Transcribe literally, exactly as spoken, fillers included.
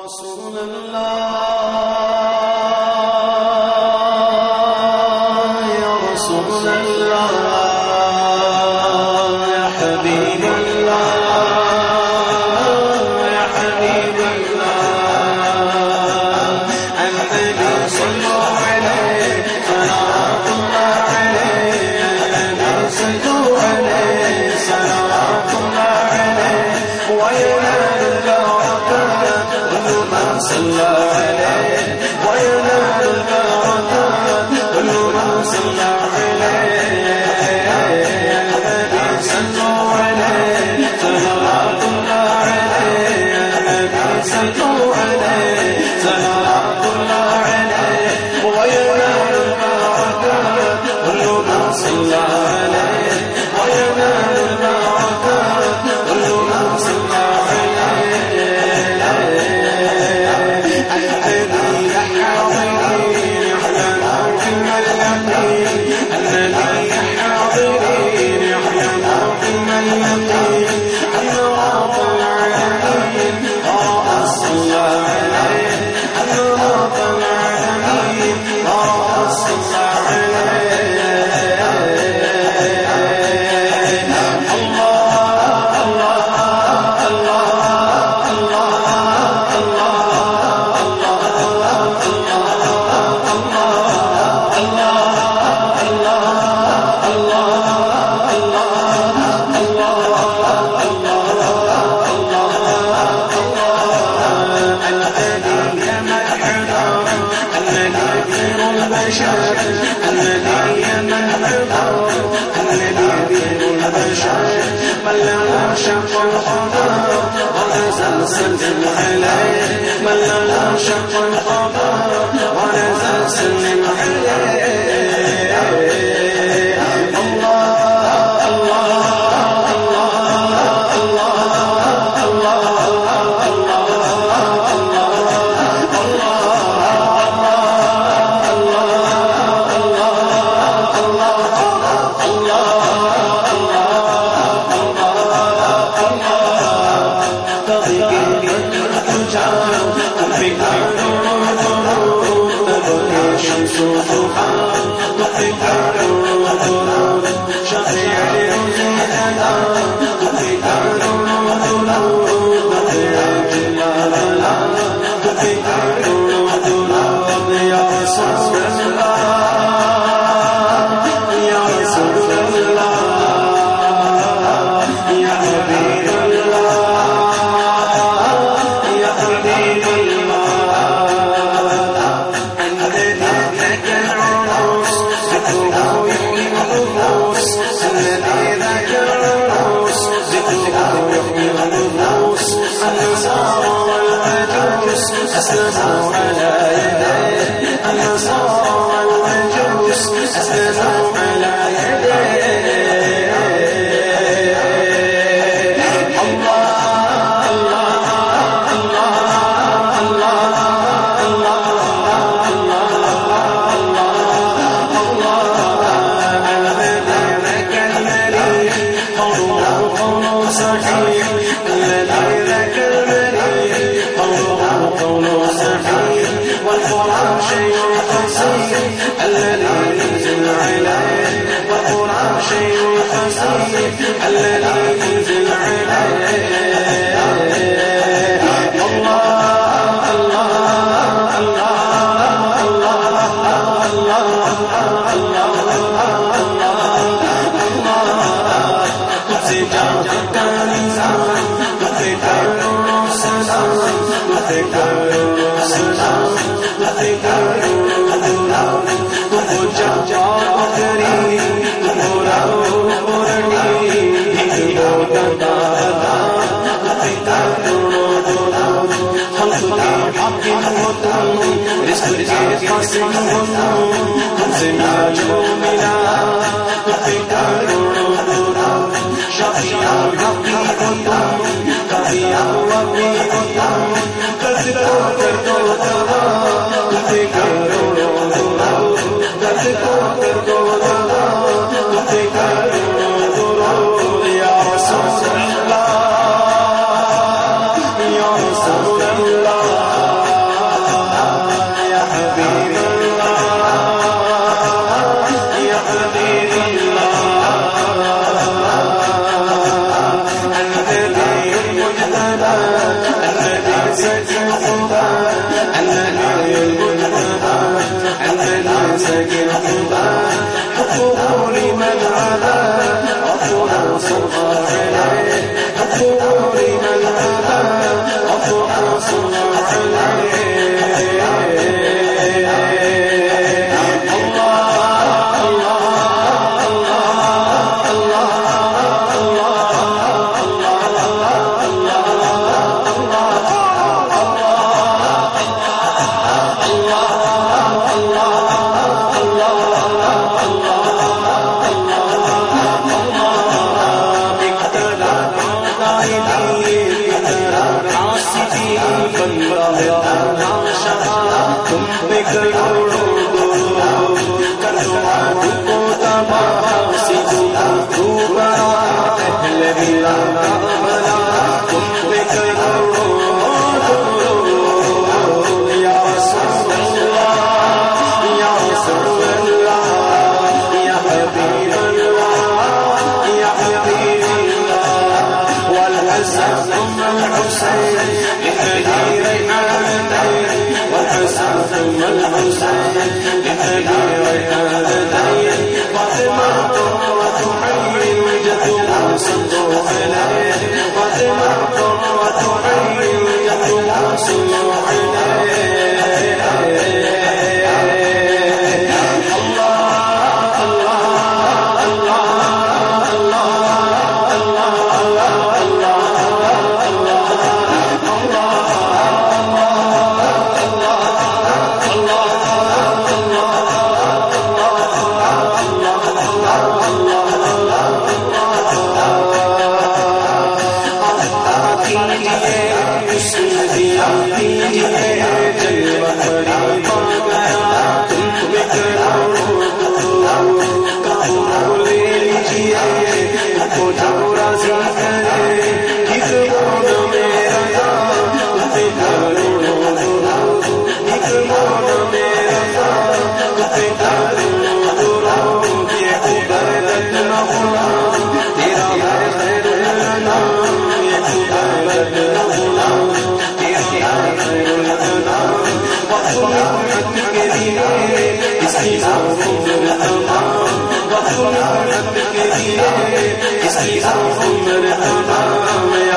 رسول الله يا رسول الله يا حبيب الله يا حبيب الله النبي صلوا عليه صلوات الله عليه النبي صلوا عليه صلوات الله عليه وينال البركات كل من صلى عليه وينال البركات كل من صلى عليه النبي صلوا عليه صلوات الله عليه النبي صلوا عليه صلوات الله عليه وينال البركات كل من صلى عليه وينال البركات كل من صلى الذي من عبر الذي دين البشر من له شق القمر ونزل سلم عليه من له شق القمر ونزل سلم عليه الله الله أسلموا على يديه النصارى والمجوس أسلموا على يديه الله الله الله الله الله الذي ذاك المليح قوله قول صحيح الذي ذاك المليح قول صحيح والقرآن شيء خصيح الذي ينزل عليه والقرآن شيء خصيح الذي ينزل عليه الله الله الله الله تجاه الإنسان تذكر السلام تذكر السلام تذكر السلام تفجع كريم تفرح قرني تفوت دادا تذكر السلام خلق حق وطن رزق قاسم وطن سماج مؤمنا تذكر السلام شفيع حق وطن كفيع وطن يا رسول الله يا رسول الله سكنتها أنني المنتهى أنني سكنتها حبه لمن عدا ربنا صلى عليه حبه لمن عدا ربنا صلى عليه इसकी